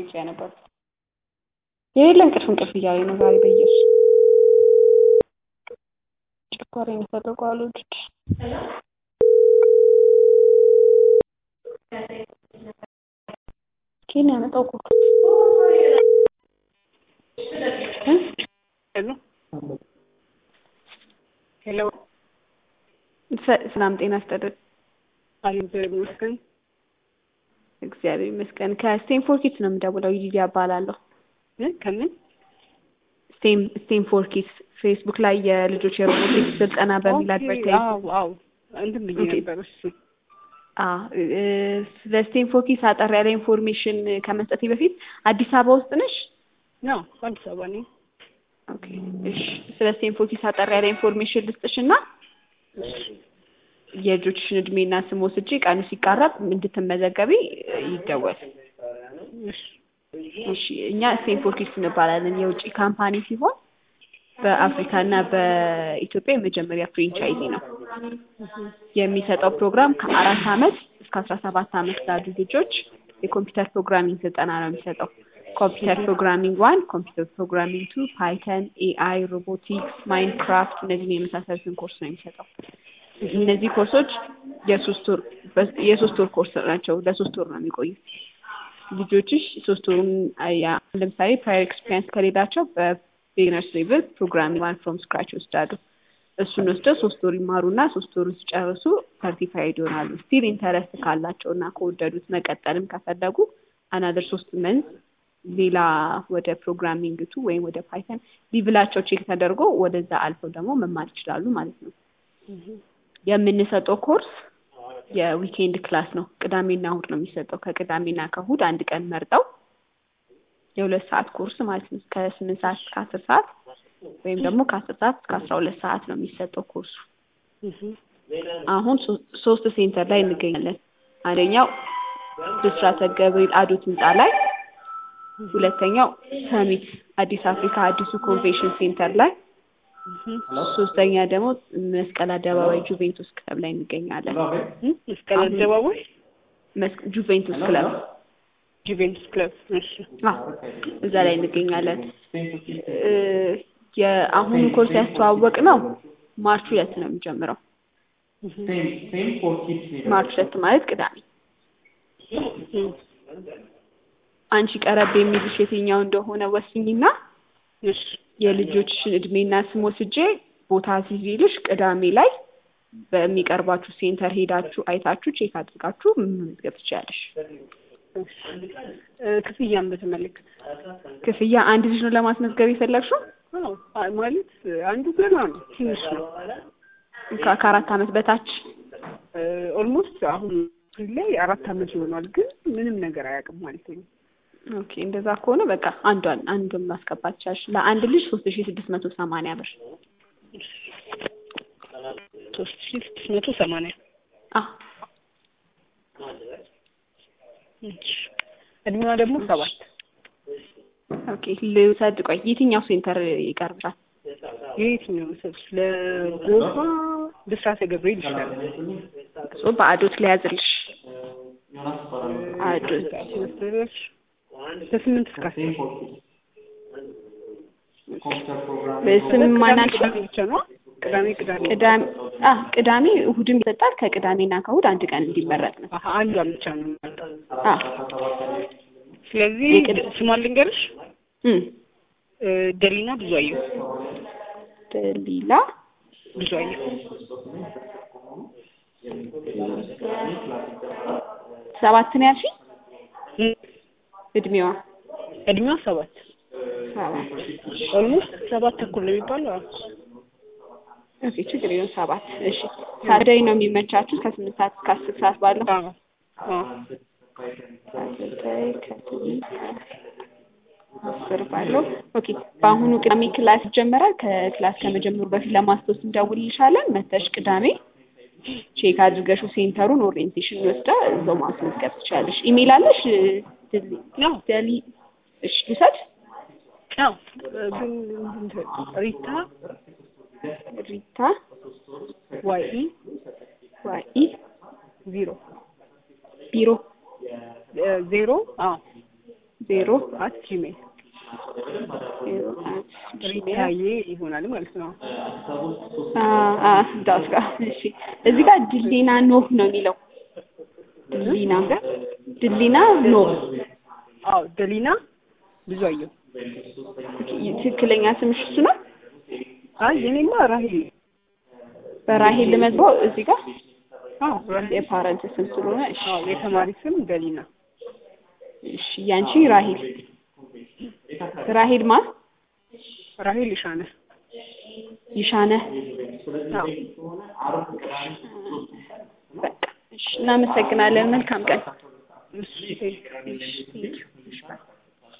ሜሴጅ ያነበብ የለም እንቅልፍ እያለኝ ነው ዛሬ በየሽ ጨጓራዬን ተጠቋሉ ልጅ ኬን ያመጣው እኮ ሄሎ ሰላም ጤና ይስጥልኝ። እግዚአብሔር ይመስገን። ከስቴንፎርድ ኪድስ ነው የምደውለው። ይዲያ እባላለሁ። ከምን ስቴንፎርድ ኪድስ ፌስቡክ ላይ የልጆች የሮቦቲክስ ስልጠና በሚል አድቨርታይዝ እንትን ብዬ ነበር። እሱ ስለ ስቴንፎርድ ኪድስ አጠር ያለ ኢንፎርሜሽን ከመስጠቴ በፊት አዲስ አበባ ውስጥ ነሽ? ነው አዲስ አበባ ነኝ። ኦኬ እሺ። ስለ ስቴንፎርድ ኪድስ አጠር ያለ ኢንፎርሜሽን ልስጥሽና የልጆችሽን እድሜና ስም ወስጄ ቀኑ ሲቃረብ እንድትመዘገቢ ይደወል። እሺ። እኛ ስቴንፎርድ ኪድስ እንባላለን። የውጭ ካምፓኒ ሲሆን በአፍሪካና በኢትዮጵያ የመጀመሪያ ፍራንቻይዚ ነው። የሚሰጠው ፕሮግራም ከ4 ዓመት እስከ 17 ዓመት ላሉ ልጆች የኮምፒውተር ፕሮግራሚንግ ስልጠና ነው የሚሰጠው። ኮምፒውተር ፕሮግራሚንግ 1፣ ኮምፒውተር ፕሮግራሚንግ 2፣ ፓይተን፣ ኤአይ፣ ሮቦቲክስ፣ ማይንክራፍት እነዚህን የመሳሰሉትን ኮርስ ነው የሚሰጠው። እነዚህ ኮርሶች የሶስት ወር ኮርስ ናቸው። ለ3 ወር ነው የሚቆዩት። ልጆችሽ 3 ወሩን ለምሳሌ ፕራየር ኤክስፒሪየንስ ከሌላቸው በቢግነርስ ሌቭል ፕሮግራሚንግ ዋን ፍሮም ስክራች ይወስዳሉ። እሱን ወስደው 3 ወር ይማሩና 3 ወሩን ሲጨርሱ ሰርቲፋይድ ይሆናሉ። ስቲል ኢንተረስት ካላቸውና ከወደዱት መቀጠልም ከፈለጉ አናደር 3 መንዝ ሌላ ወደ ፕሮግራሚንግ 2 ወይም ወደ ፓይተን ሊቭላቸው ቼክ ተደርጎ ወደዛ አልፈው ደግሞ መማር ይችላሉ ማለት ነው። የምንሰጠው ኮርስ የዊኬንድ ክላስ ነው። ቅዳሜና እሁድ ነው የሚሰጠው። ከቅዳሜና ከእሁድ አንድ ቀን መርጠው የ2 ሰዓት ኮርስ ማለት ነው። ከ8 ሰዓት እስከ 10 ሰዓት ወይም ደግሞ ከ10 ሰዓት እስከ 12 ሰዓት ነው የሚሰጠው ኮርሱ። አሁን 3 ሴንተር ላይ እንገኛለን። አንደኛው ብስራተ ገብርኤል አዶት ህንጻ ላይ፣ ሁለተኛው ሰሚት አዲስ አፍሪካ አዲሱ ኮንቬንሽን ሴንተር ላይ፣ ሶስተኛ ደግሞ መስቀል አደባባይ ጁቬንቱስ ክለብ ላይ እንገኛለን። መስቀል አደባባይ ጁቬንቱስ ክለብ እሺ፣ እዛ ላይ እንገኛለን። የአሁኑ ኮርስ ያስተዋወቅ ነው ማርች 2 ነው የሚጀምረው። ማርች 2 ማለት ቅዳሜ። አንቺ ቀረብ የሚልሽ የትኛው እንደሆነ ወስኝና የልጆችሽን እድሜና ስም ወስጄ ቦታ ሲይዝልሽ ቅዳሜ ላይ በሚቀርባችሁ ሴንተር ሄዳችሁ አይታችሁ ቼክ አድርጋችሁ መመዝገብ ትችያለሽ። ክፍያን በተመለከተ ክፍያ አንድ ልጅ ነው ለማስመዝገብ የፈለግሽው? ማለት አንዱ ገና ነው፣ ትንሽ ነው። ከ4 ዓመት በታች ኦልሞስት አሁን ላይ 4 ዓመት ይሆናል፣ ግን ምንም ነገር አያውቅም ማለት ነው። ኦኬ እንደዛ ከሆነ በቃ አንዱን ማስገባት ይቻላል። ለአንድ ልጅ 3680 ብር። 3680 እድሜዋ ደግሞ 7። ኦኬ ልውሰድ። ቆይ የትኛው ሴንተር ይቀርብሻል? የትኛው ሰብስ ለጎፋ ብስራተ ገብርኤል ይችላል። በአዶት ላይ ያዝልሽ። አዶት ከ8 እስከ 10 በስም ማናንቺ ብቻ ነው። ቅዳሜ እሁድም ይሰጣል። ከቅዳሜና ከእሁድ አንድ ቀን እንዲመረጥ ነው። አንዷ ብቻ ነው። ስለዚህ ስሟን ልንገርሽ። ደሊና ብዙአየሁ። ደሊላ ብዙአየሁ 7 ነው ያልሽኝ? እድሜዋ 7 ኦልሞስት 7 ተኩል ነው የሚባለው። ኦኬ ችግር የለውም 7። እሺ ሳተርዴይ ነው የሚመቻችሁ ከ8 ሰዓት እስከ 10 ሰዓት ባለው? ሳተርዴይ ከ8 10 ባለው። ኦኬ በአሁኑ ቅዳሜ ክላስ ይጀምራል። ከክላስ ከመጀመሩ በፊት ለማስታወስ እንደውልልሻለን። መተሽ ቅዳሜ ቼክ አድርገሽው ሴንተሩን ኦሪየንቴሽን ወስዳ እዛው ማስመዝገብ ትችላለሽ። ኢሜል አለሽ? ደሊ እሺ ልውሰድ? ግን ሪታ ዋይ 0 ቢሮ 0 0@gmail 0@gmail ሪታዬ ይሆናል ማለት ነው። ዳት ጋር እሺ። እዚህ ጋር ድሊና ኖህ ነው የሚለው። ድሊና ድሊና ኖህ። አዎ ደሊና ብዙአየሁ። ትክክለኛ ስምሽ እሱ ነው? አይ የኔማ ራሄል። በራሄል ልመዝገው እዚህ ጋር። አዎ ራሄል የፓረንት ስም ስለሆነ እሺ። አዎ የተማሪ ስም ደሊና። እሺ ያንቺ ራሄል ራሄል ማን? ራሄል ይሻነ። ይሻነ። አዎ በቃ እሺ እናመሰግናለን። መልካም ቀን። እሺ